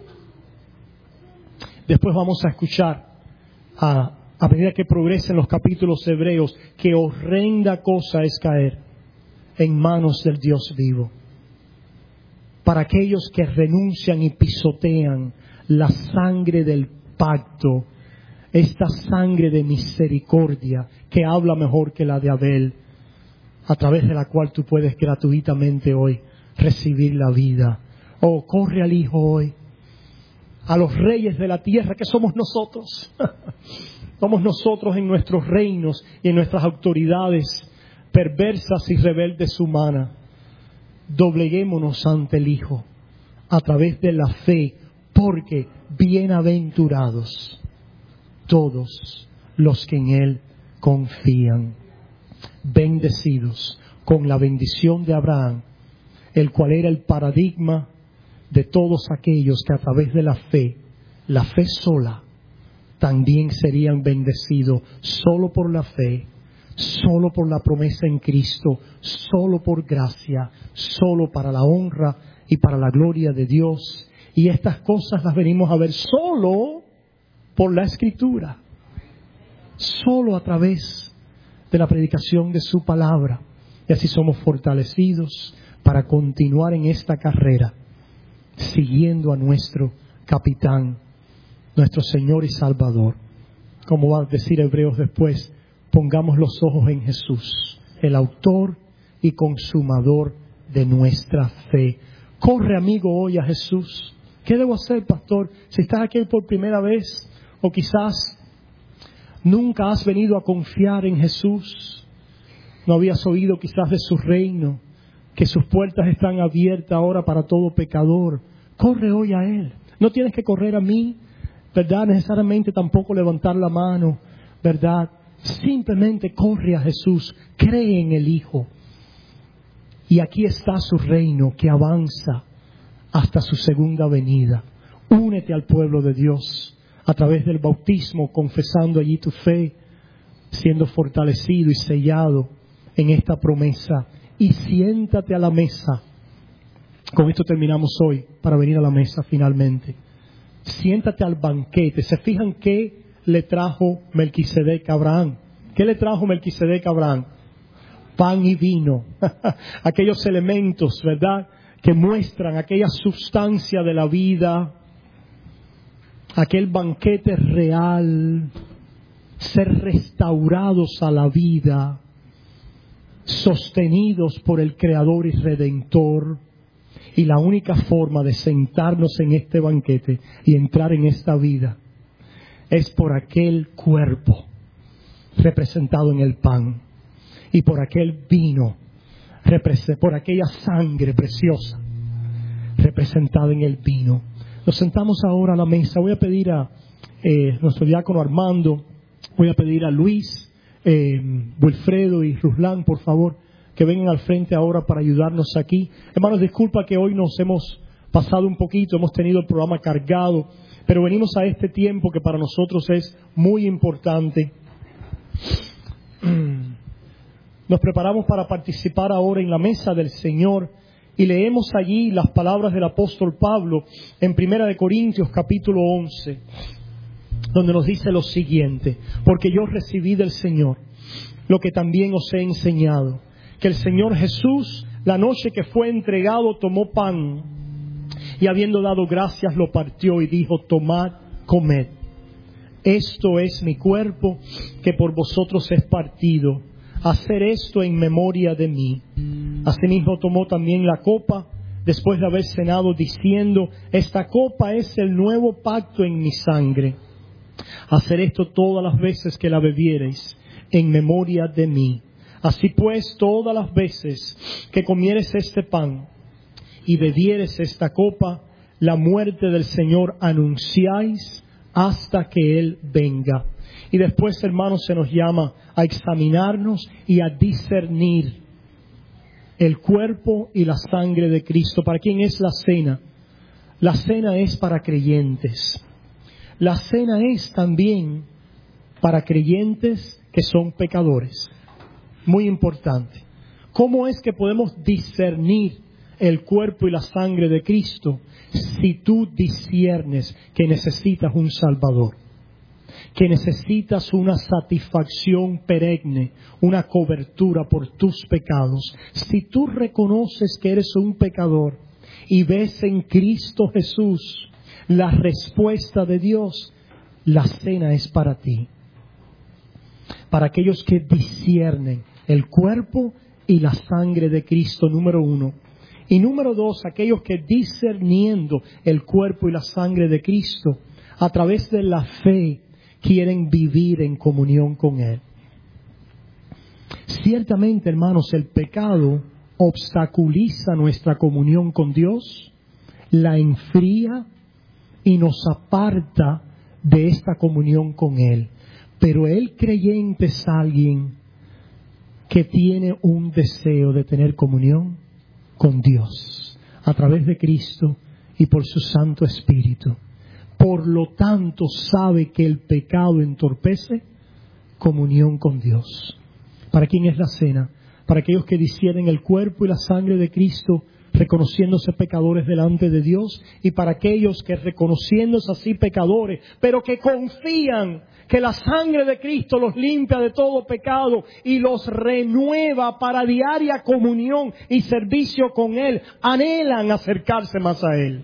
Después vamos a escuchar a medida que progresen los capítulos hebreos, qué horrenda cosa es caer en manos del Dios vivo. Para aquellos que renuncian y pisotean la sangre del pacto, esta sangre de misericordia que habla mejor que la de Abel, a través de la cual tú puedes gratuitamente hoy recibir la vida. Corre al Hijo hoy, a los reyes de la tierra que somos nosotros. Somos nosotros en nuestros reinos y en nuestras autoridades perversas y rebeldes humanas. Dobleguémonos ante el Hijo a través de la fe, porque bienaventurados todos los que en Él confían. Bendecidos con la bendición de Abraham, el cual era el paradigma de todos aquellos que a través de la fe sola, también serían bendecidos solo por la fe, solo por la promesa en Cristo, solo por gracia, solo para la honra y para la gloria de Dios Y estas cosas las venimos a ver solo por la Escritura, solo a través de la predicación de su palabra. Y así somos fortalecidos para continuar en esta carrera, siguiendo a nuestro capitán, nuestro Señor y Salvador. Como va a decir Hebreos después, pongamos los ojos en Jesús, el autor y consumador de nuestra fe. Corre, amigo, hoy a Jesús. ¿Qué debo hacer, pastor? Si estás aquí por primera vez, o quizás nunca has venido a confiar en Jesús, no habías oído quizás de su reino, que sus puertas están abiertas ahora para todo pecador. Corre hoy a Él. No tienes que correr a mí, ¿verdad? Necesariamente tampoco levantar la mano, ¿verdad? Simplemente corre a Jesús, cree en el Hijo. Y aquí está su reino que avanza hasta su segunda venida. Únete al pueblo de Dios a través del bautismo, confesando allí tu fe, siendo fortalecido y sellado en esta promesa. Y siéntate a la mesa. Con esto terminamos hoy para venir a la mesa finalmente. Siéntate al banquete. ¿Se fijan qué le trajo Melquisedec a Abraham? ¿Qué le trajo Melquisedec a Abraham? Pan y vino. Aquellos elementos, ¿verdad?, que muestran aquella sustancia de la vida. Aquel banquete real. Ser restaurados a la vida. Sostenidos por el Creador y Redentor. Y la única forma de sentarnos en este banquete y entrar en esta vida es por aquel cuerpo representado en el pan y por aquel vino, por aquella sangre preciosa representada en el vino. Nos sentamos ahora a la mesa. Voy a pedir a nuestro diácono Armando, voy a pedir a Luis, Wilfredo y Ruslan, por favor, que vengan al frente ahora para ayudarnos aquí. Hermanos, disculpa que hoy nos hemos pasado un poquito, hemos tenido el programa cargado, pero venimos a este tiempo que para nosotros es muy importante. Nos preparamos para participar ahora en la mesa del Señor y leemos allí las palabras del apóstol Pablo en 1 Corintios capítulo 11, donde nos dice lo siguiente: porque yo recibí del Señor lo que también os he enseñado, que el Señor Jesús, la noche que fue entregado, tomó pan y habiendo dado gracias lo partió y dijo: tomad, comed, esto es mi cuerpo que por vosotros es partido, hacer esto en memoria de mí. Asimismo tomó también la copa después de haber cenado, diciendo: esta copa es el nuevo pacto en mi sangre, hacer esto todas las veces que la bebiereis en memoria de mí. Así pues, todas las veces que comieres este pan y bebieres esta copa, la muerte del Señor anunciáis hasta que Él venga. Y después, hermanos, se nos llama a examinarnos y a discernir el cuerpo y la sangre de Cristo. ¿Para quién es la cena? La cena es para creyentes. La cena es también para creyentes que son pecadores. Muy importante. ¿Cómo es que podemos discernir el cuerpo y la sangre de Cristo? Si tú disciernes que necesitas un Salvador, que necesitas una satisfacción perenne, una cobertura por tus pecados. Si tú reconoces que eres un pecador y ves en Cristo Jesús la respuesta de Dios, la cena es para ti. Para aquellos que disciernen el cuerpo y la sangre de Cristo, número 1. Y número 2, aquellos que discerniendo el cuerpo y la sangre de Cristo, a través de la fe, quieren vivir en comunión con Él. Ciertamente, hermanos, el pecado obstaculiza nuestra comunión con Dios, la enfría y nos aparta de esta comunión con Él. Pero el creyente es alguien que tiene un deseo de tener comunión con Dios a través de Cristo y por su Santo Espíritu. Por lo tanto, sabe que el pecado entorpece comunión con Dios. ¿Para quién es la cena? Para aquellos que disciernen el cuerpo y la sangre de Cristo, reconociéndose pecadores delante de Dios, y para aquellos que reconociéndose así pecadores, pero que confían que la sangre de Cristo los limpia de todo pecado y los renueva para diaria comunión y servicio con Él, anhelan acercarse más a Él.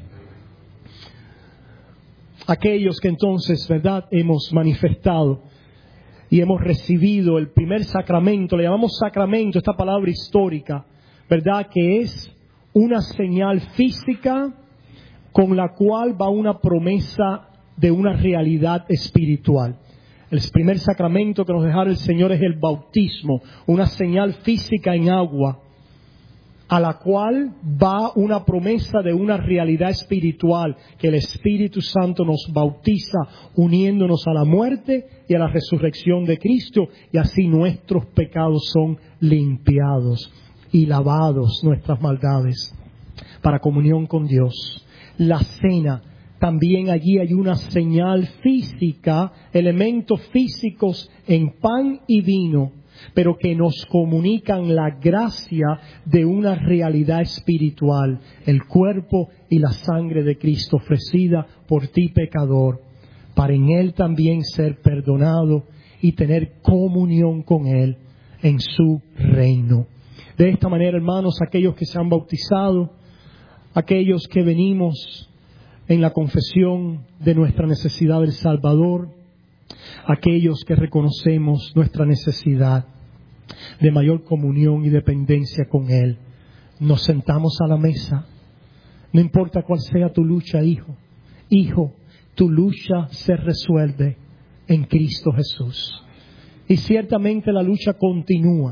Aquellos que entonces, ¿verdad?, hemos manifestado y hemos recibido el primer sacramento, le llamamos sacramento, esta palabra histórica, ¿verdad?, que es una señal física con la cual va una promesa de una realidad espiritual. El primer sacramento que nos dejara el Señor es el bautismo, una señal física en agua, a la cual va una promesa de una realidad espiritual, que el Espíritu Santo nos bautiza uniéndonos a la muerte y a la resurrección de Cristo, y así nuestros pecados son limpiados y lavados, nuestras maldades, para comunión con Dios. La cena, también allí hay una señal física, elementos físicos en pan y vino, pero que nos comunican la gracia de una realidad espiritual, el cuerpo y la sangre de Cristo ofrecida por ti, pecador, para en Él también ser perdonado y tener comunión con Él en su reino. De esta manera, hermanos, aquellos que se han bautizado, aquellos que venimos en la confesión de nuestra necesidad del Salvador, aquellos que reconocemos nuestra necesidad de mayor comunión y dependencia con Él, nos sentamos a la mesa. No importa cuál sea tu lucha, hijo, tu lucha se resuelve en Cristo Jesús. Y ciertamente la lucha continúa.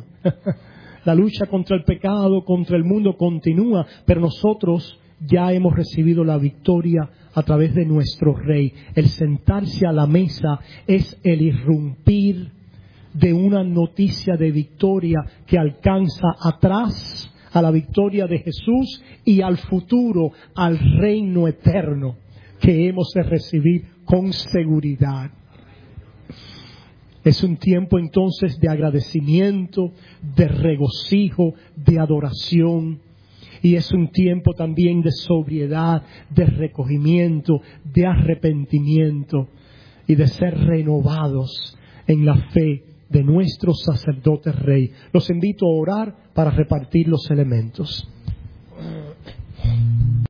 La lucha contra el pecado, contra el mundo continúa, pero nosotros ya hemos recibido la victoria a través de nuestro Rey. El sentarse a la mesa es el irrumpir de una noticia de victoria que alcanza atrás a la victoria de Jesús y al futuro, al reino eterno que hemos de recibir con seguridad. Es un tiempo entonces de agradecimiento, de regocijo, de adoración. Y es un tiempo también de sobriedad, de recogimiento, de arrepentimiento y de ser renovados en la fe de nuestro sacerdote rey. Los invito a orar para repartir los elementos.